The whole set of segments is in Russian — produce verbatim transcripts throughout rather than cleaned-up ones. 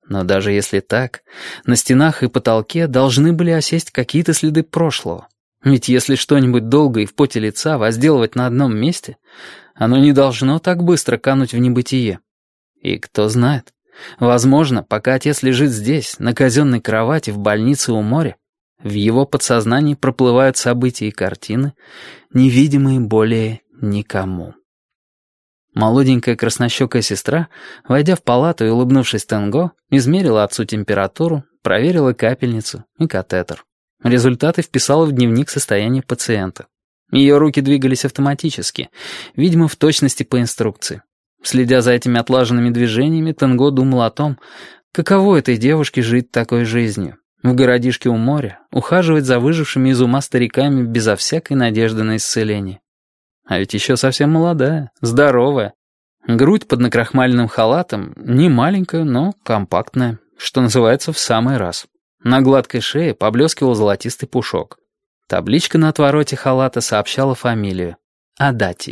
Но даже если так, на стенах и потолке должны были осесть какие-то следы прошлого. Ведь если что-нибудь долго и в поте лица возделывать на одном месте, оно не должно так быстро кануть в небытие. И кто знает, возможно, пока отец лежит здесь, на казенной кровати в больнице у моря, в его подсознании проплывают события и картины, невидимые более никому. Молоденькая краснощекая сестра, войдя в палату и улыбнувшись Тенго, измерила отцу температуру, проверила капельницу и катетер. Результаты вписала в дневник состояния пациента. Ее руки двигались автоматически, видимо, в точности по инструкции. Следя за этими отлаженными движениями, Тенго думал о том, каково этой девушке жить такой жизнью. В городишке у моря, ухаживать за выжившими из ума стариками безо всякой надежды на исцеление. А ведь еще совсем молодая, здоровая. Грудь под накрахмаленным халатом не маленькая, но компактная, что называется, в самый раз. На гладкой шее поблескивал золотистый пушок. Табличка на отвороте халата сообщала фамилию — Адати.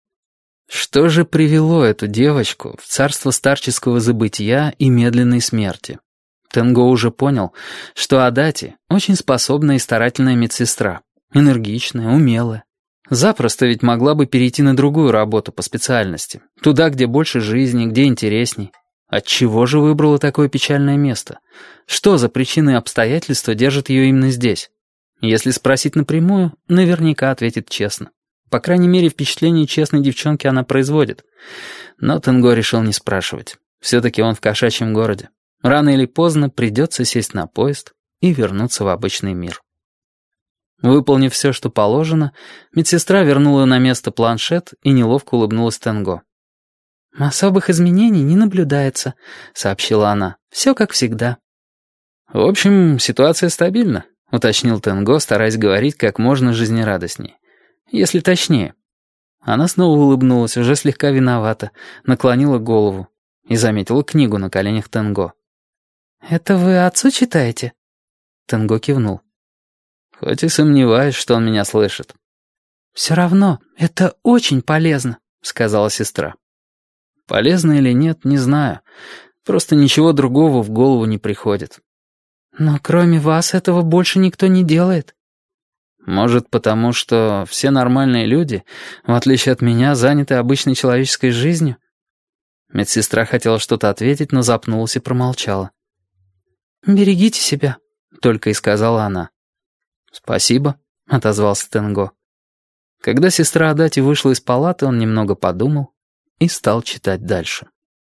Что же привело эту девочку в царство старческого забытия и медленной смерти? Тенго уже понял, что Адати — очень способная и старательная медсестра, энергичная, умелая. Запросто ведь могла бы перейти на другую работу по специальности, туда, где больше жизни, где интересней. Отчего же выбрала такое печальное место? Что за причины и обстоятельства держат ее именно здесь? Если спросить напрямую, наверняка ответит честно. По крайней мере, впечатление честной девчонки она производит. Но Тенго решил не спрашивать. Все-таки он в кошачьем городе. Рано или поздно придется сесть на поезд и вернуться в обычный мир. Выполнив все, что положено, медсестра вернула на место планшет и неловко улыбнулась Тенго. «Особых изменений не наблюдается», — сообщила она. «Все как всегда». «В общем, ситуация стабильна», — уточнил Тенго, стараясь говорить как можно жизнерадостнее. «Если точнее». Она снова улыбнулась, уже слегка виновата, наклонила голову и заметила книгу на коленях Тенго. «Это вы отцу читаете?» Тенго кивнул. «Хоть и сомневаюсь, что он меня слышит». «Все равно, это очень полезно», — сказала сестра. Полезно или нет, не знаю. Просто ничего другого в голову не приходит. Но кроме вас этого больше никто не делает. Может, потому что все нормальные люди, в отличие от меня, заняты обычной человеческой жизнью? Медсестра хотела что-то ответить, но запнулась и промолчала. «Берегите себя», — только и сказала она. «Спасибо», — отозвался Тенго. Когда сестра Адати вышла из палаты, он немного подумал и стал читать дальше.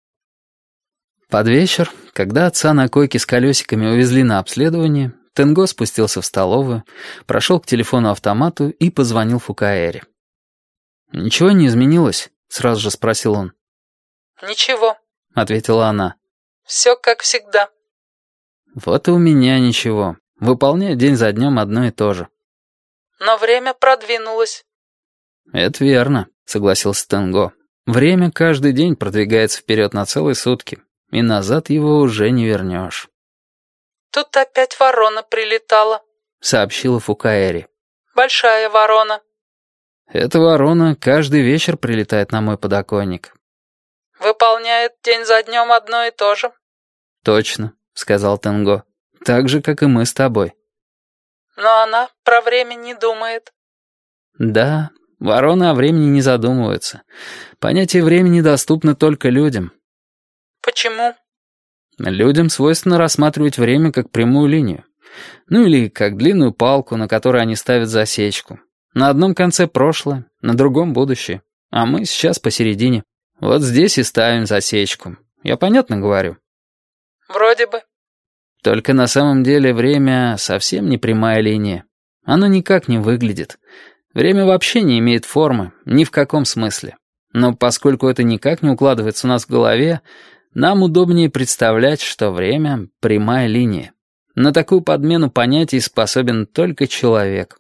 Под вечер, когда отца на койке с колесиками увезли на обследование, Тенго спустился в столовую, прошел к телефону-автомату и позвонил Фукаэре. «Ничего не изменилось?» — сразу же спросил он. «Ничего», — ответила она. «Все как всегда». «Вот и у меня ничего. Выполняю день за днем одно и то же». «Но время продвинулось». «Это верно», — согласился Тенго. «Время каждый день продвигается вперед на целые сутки, и назад его уже не вернешь». «Тут опять ворона прилетала», — сообщила Фукаэри. «Большая ворона». «Эта ворона каждый вечер прилетает на мой подоконник». «Выполняет день за днем одно и то же». «Точно», — сказал Тенго. «Так же, как и мы с тобой». «Но она про время не думает». «Да, вороны о времени не задумываются. Понятие времени доступно только людям». «Почему?» «Людям свойственно рассматривать время как прямую линию. Ну или как длинную палку, на которой они ставят засечку. На одном конце прошлое, на другом будущее. А мы сейчас посередине. Вот здесь и ставим засечку. Я понятно говорю?» «Вроде бы». Только на самом деле время совсем не прямая линия. Оно никак не выглядит. Время вообще не имеет формы, ни в каком смысле. Но поскольку это никак не укладывается у нас в голове, нам удобнее представлять, что время — прямая линия. На такую подмену понятий способен только человек.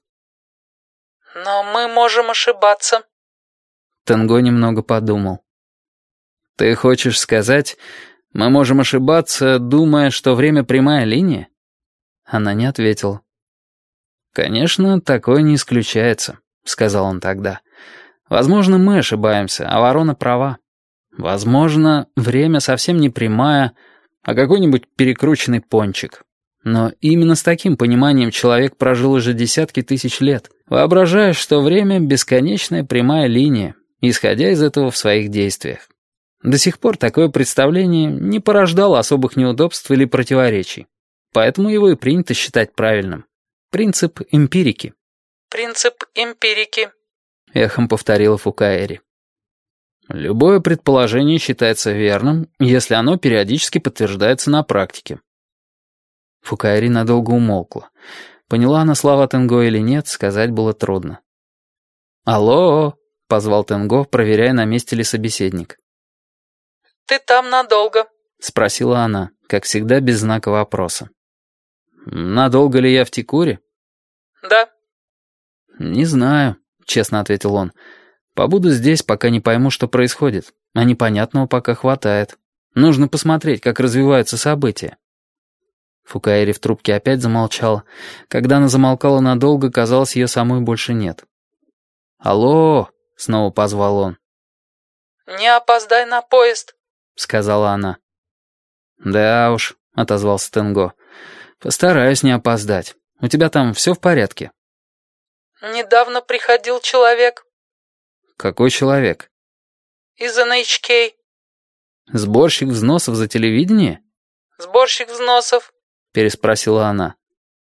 «Но мы можем ошибаться». Тенго немного подумал. «Ты хочешь сказать, мы можем ошибаться, думая, что время — прямая линия?» Она не ответила. «Конечно, такое не исключается», — сказал он тогда. «Возможно, мы ошибаемся, а ворона права. Возможно, время совсем не прямая, а какой-нибудь перекрученный пончик. Но именно с таким пониманием человек прожил уже десятки тысяч лет, воображая, что время — бесконечная прямая линия, исходя из этого в своих действиях. До сих пор такое представление не порождало особых неудобств или противоречий, поэтому его и принято считать правильным. Принцип эмпирики. «Принцип эмпирики», — эхом повторила Фукаэри. Любое предположение считается верным, если оно периодически подтверждается на практике. Фукаэри надолго умолкла. Поняла она слова Тенго или нет, сказать было трудно. «Алло!» — позвал Тенго, проверяя, на месте ли собеседник. «Ты там надолго?» — спросила она, как всегда без знака вопроса. «Надолго ли я в Тикуре?» «Да». «Не знаю», — честно ответил он. «Побуду здесь, пока не пойму, что происходит. А непонятного пока хватает. Нужно посмотреть, как развиваются события». Фукаэри в трубке опять замолчала. Когда она замолкала надолго, казалось, ее самой больше нет. «Алло!» — снова позвал он. «Не опоздай на поезд», — сказала она. «Да уж», — отозвался Тенго. «Постараюсь не опоздать. У тебя там все в порядке?» «Недавно приходил человек». «Какой человек?» «Из эн эйч кей». «Сборщик взносов за телевидение?» «Сборщик взносов», — переспросила она.